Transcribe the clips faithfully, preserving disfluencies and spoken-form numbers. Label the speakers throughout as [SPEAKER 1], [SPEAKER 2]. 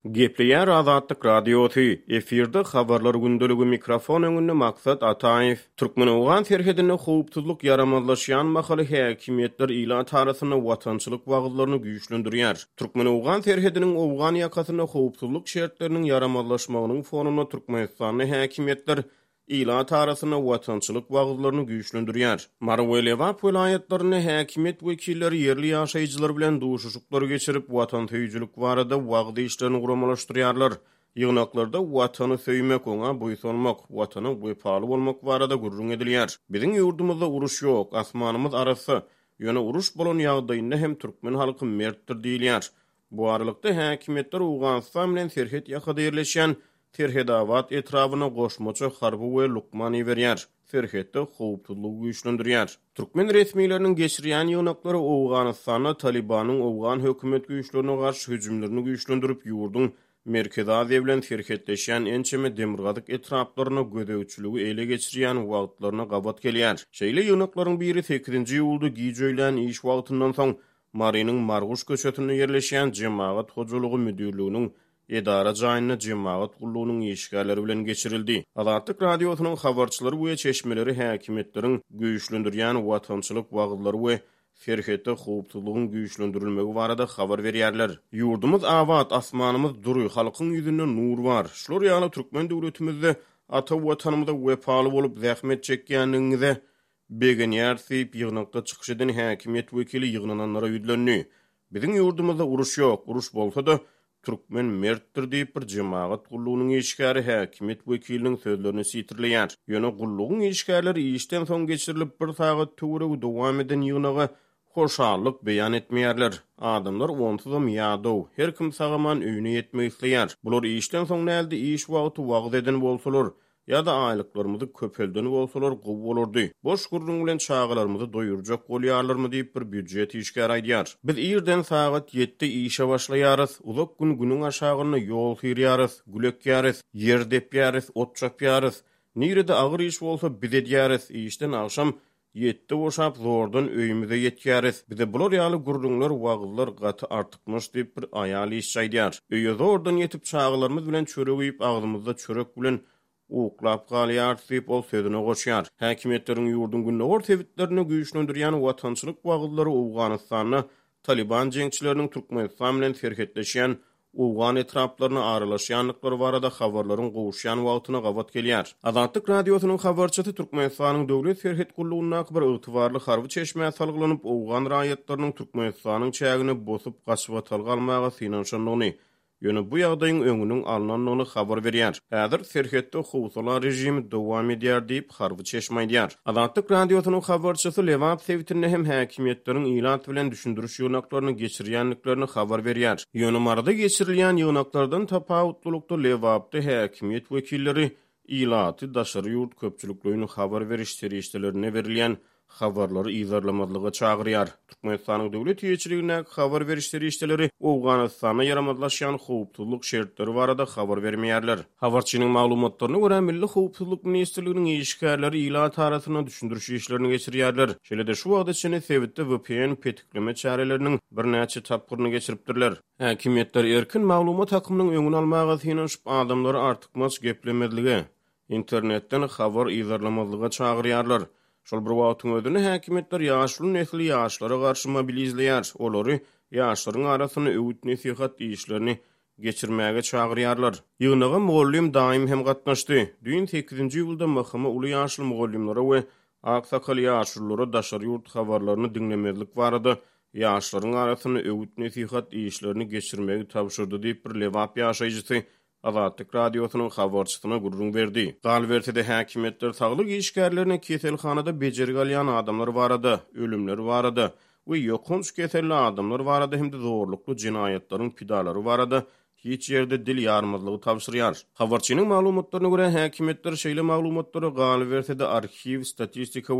[SPEAKER 1] Gepleyer Azatlyk Radiosu, efirde habarlar gündölügi mikrofon öňünde maksat Ataýew. Türkmen owgan serhedine howpsuzlyk yaramazlaşýan mahaly häkimetler ila tarasyna watançylyk wagtlaryny güýçlendirýär. Türkmen owgan serhediniň owgan ýakasyna howpsuzlyk şertleriniň yaramazlaşmagynyň fonuna Türkmenistanyň häkimetler ila tarasyna watançylyk wagtlaryny güýçlendirýär. Marwelewap welaýatlaryny häkimet wekilleri ýerli ýaşaýjylar bilen duşuşyklar geçirip watan söýjülük barada wagty işlerini guramalaşdyrýarlar. Ýygnaklarda watany söýmek oňa boýsunmak, watany wepaly bolmak barada gurrun edilýär. Biziň ýurdumyzda uruş ýok, asmanymyz arasy. Ýöne uruş bolan ýagdaýynda hem türkmen halky mertdir diýilýär. Bu aralykda häkimetler Owganistan bilen serhet ýakada ýerleşýän Terhedawat etrawyna goşmaça harby we lukmany berýär. Serhetde howpsuzlygy güýçlendirýär. Türkmen resmiýetleriniň geçirýän ýygnaklary Owganistanda Talibanyň owgan hökümet güýçlerine garşy hüjümlerini güýçlendirip ýurdun merkezi Aziýa bilen serhetleşýän ençeme demirgazyk etraplaryna gödäwçiligi ele geçirýän wagtlaryna gabat gelýär. Şeýle ýygnaklaryň biri sekizinji ýylda giýjöýlen iş wagtyndan soň Marynyň Marguş köçetinde ýerleşýän Jemaat Hojalygy müdürliginiň edara jaýyna jemaat gullugynyň işgärleri bilen geçirildi. Azatlyk radiosynyň habarçylary bu çeşmeleri häkimetleriň güýçlendirýän watançylyk wagtlary we serhetde howpsuzlygyň güýçlendirilmegi barada habar berýärler. Ýurdumyz awat, asmanymyz duruy, halkyň ýüzünde nur bar. Şular ýaly türkmen döwletimizde ata watanymyzda wepaly bolup zähmet çekýänligiňizde begenýär diýip ýygnakda çykyş eden häkimet wekili ýygnananlara ýüzlenýär. Biziň ýurdumyzda uruş ýok, uruş bolsa da Türkmen mertdir diýip bir jemaat gullugynyň işgäri häkimet wekiliniň sözlerini sitirleýär. Ýöne gullugyň işgärleri işden soň geçirilip bir sagat töwereg dowam eden ýygnaga hoşallyk beýan etmeýärler. Adamlar onsuzam ýadow, her kim sagaman öýüne ýetmek isleýär. Bular işden soň näde iş wagty wagt eden bolsalar, ýa-da aýlyklarymyzy köpelden bolsalar gowy bolardy. Boş gurrun bilen çağalarymyzy doýurjak bolýarlarmy diýip bir büdjet işgär aýdýar. Biz ýerden sagat ýetde işe başlaýarys, uzak gün günüň aşagyna ýol hirýarys, gülekýärys, ýer depýärys, ot çapýarys. Nirede agyr iş bolsa biz edýärys, işden agşam ýetde boşap zordan öýümüze ýetýärys. Bize bular ýaly gurrunlar wagtlar gaty artykmyş diýip bir aýal iş aýdýar. Öýe zordan ýetip çağalarymyz bilen çörek ýyp agzymyzda çörek bilen uklap galýar diýip ol sözüne goşýar. Häkimetleriň ýurdun günnäwir tebitlerini güýçlendirýän watançylyk wagtlary Owganistanyň Taliban jeňçileriniň Türkmenistan bilen serhetleşýän Owgan etraplaryna aralaşýanlyklary barada habarlaryň gowuşýan wagtyna gabat gelýär. Azatlyk radiosynyň habarçysy Türkmenistanyň döwlet serhet gullugyna bir ygtybarly harby çeşme salgylanyp Owgan raýatlarynyň Türkmenistanyň çägini bosup gaçyp atalgalmagy synanşanlygyny Ýöne bu ýagdaýyň öňüniň alnanyny habar berýär. Häzir serhetde howpsuzlyk rejimi dowam edýär diýip harby çeşme aýdýar. Azatlyk radiosynyň habarçysy Lewap Sewitine hem häkimetleriň ilat bilen düşündürüş ýygnaklaryny geçirýänliklerini habar berýär. Ýöne marada geçirilýän ýygnaklardan tapawutlukda Lewapda häkimet wekilleri ilaty daşary ýurt köpçüliklerine habar beriş serişdelerine berilýän habarlary izarlamadlyga çagyrýar. Türkmenistanyň döwlet ýetirigine habar berişleri işleri Owganistana yaramazlaşýan howpsuzlyk şertleri barada habar bermeýärler. Habarçynyň maglumatlaryna görä Milli Howpsuzlyk Ministrliginiň işgärleri ila tarasyna düşündürüş işlerini geçirýärler. Şeýle-de şu wagt içinde Sewitde V P N petikleme çäreleriniň bir näçe tapgyryny geçiripdirler. Häkimetler erkin maglumat hakymynyň öňüni almaga synanyp adamlary artykmas geplemedligi, internetden habar izarlamadlyga çagyrýarlar. Şol bir wagtyň özünde häkimetler ýaşly nesli ýaşlara garşy mobilizleýär. Olary ýaşlaryň arasyna öwüt nesihat işlerini geçirmäge çagyrýarlar. Ýygnaga mugallim daim hem gatnaşdy. Düýün sekizinji ýylda mahkama uly ýaşly mugallimlere we aksakal ýaşlylary daşary ýurt habarlaryny dinlemezlik barada ýaşlaryň arasyna öwüt nesihat işlerini geçirmäge tapşyrdy diýip bir Lewap ýaşaýjysy Azatlyk radiosynyň habarçysyna gurrun berdi. Galbertide häkimetler saglyk işgärlerini keselhanada bejerip alýan adamlar barada, ölümler barada we ýokunç keselli adamlar barada hem de zorlukly jinaýatlaryň pidalary barada hiç ýerde dil ýarmazlygy tapşyrýar. Habarçynyň maglumatlaryna görä häkimetler şeýle maglumatlary Galbertide arxiv, statistika we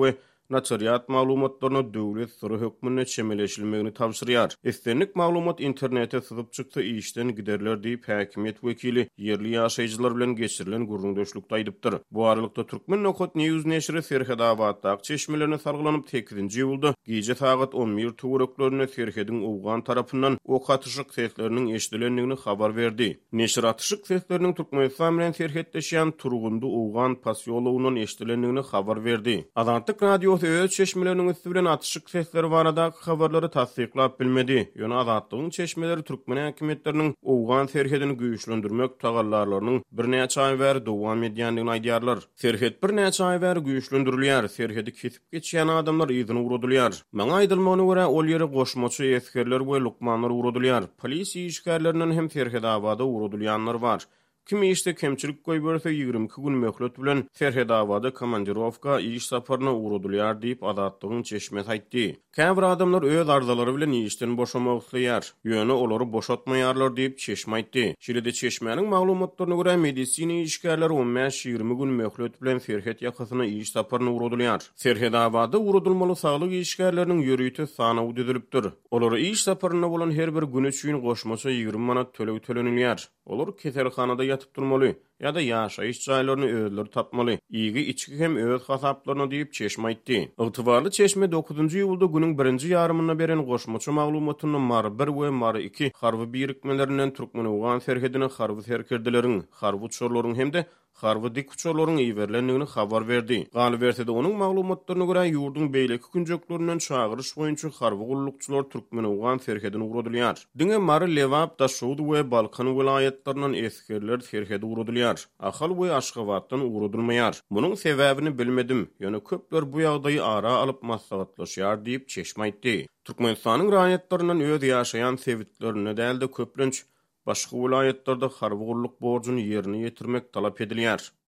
[SPEAKER 1] naçariýat maglumatlaryna döwlet sırrı hökmüne çemeleşilmegini tapşyrýar. Estenlik maglumat internete syzyp çyksa işden giderler diýip häkimiýet wekili yerli ýaşaýjylar bilen geçirilen gurrundaşlykda aýdypdyr. Bu aralykda Türkmen Nokot News neşri Serhedabaddaky çeşmelerine sargylanyp tekizinji ýylda gece saat on bir töwereklerine Serhedin owgan tarapyndan ok atyşyk sesleriniň eşdilendigini habar berdi. Neşir atyşyk sesleriniň Türkmenistan bilen serhetleşýän turgundy owgan pasyolowundan eşdilendigini habar berdi. Azatlyk radio öz çeşmeleriniň üstü bilen atyşyk sesleri baradaky habarlary tasdiklap bilmedi. Ýöne Azatlygyň çeşmeleri Türkmen häkimetleriniň owgan serhedini güýçlendirmek tagallarlarynyň bir näçe aý bäri dowam edýändigini aýdýarlar. Serhed bir näçe aý bäri güýçlendirilýär, serhedi kesip geçýän adamlar ýygyny uradylýar. Maňa aýdylmagyna görä ol ýere goşmaçy eskerler we lukmanlar uradylýar. Polis işgärlerinden hem Serhedabada uradylýanlar bar. Kimi işte kemçilik goý berse ýygrimi iki gün möhlet bilen Serhedabada komandirovka iş saparyna uradylýar diýip Azatlygyň çeşmesi aýtdy. Käbir adamlar öz arzalary bilen işden boşamak isleýär. Ýöne olary boşatmaýarlar diýip çeşme aýtdy. Şeýle-de çeşmenin maglumatlaryna görä medisina işgärleri on beş ýygrimi gün möhlet bilen Serhed ýakasyna iş saparyna uradylýar. Serhedabada uradylmaly saglyk işgärleriniň ýörüýti sany düzülipdir. Olary iş saparyna bolan her bir gün üçin goşmaça ýygrimi manat tölew tölenilýär. Olar keselhanada yatıp durmaly ya da ýaşaýyş jaýlaryny özleri tapmaly. Ýygy içki hem öz hasaplaryna diýip çeşme aýtdy. Ygtybarly çeşme dokuzunji ýylda günüň birinji ýarymyna beren goşmaça maglumatyny mar bir we mar iki harby birikmelerinden Türkmen owgan serhedine harby serkerdeleriň, harby uçurlaryň hemde harby dik uçurlaryň iýerlendigini habar berdi. Galy berse de onuň maglumatlaryna görä ýurdun beýleki künjeklerinden çagyryş boýunça harby gullukçylar Türkmen owgan serhedine uradylýar. Diňe Mary Lewap da Şuwd we Balkan welaýatlarinyň eskerler serhede uradylýar. Ahal we Aşgabatdan uradylmaýar. Munyň sebäbini bilmedim. Ýöne köpler bu ýagdaýy ara alyp maslahatlaşýar diýip çeşme aýtdy. Türkmenistanyň raýatlaryndan öz ýaşaýan sebitlerine däl-de köplenç başga welaýatlarda harby gulluk borjyny ýerine ýetirmek talap edilýär.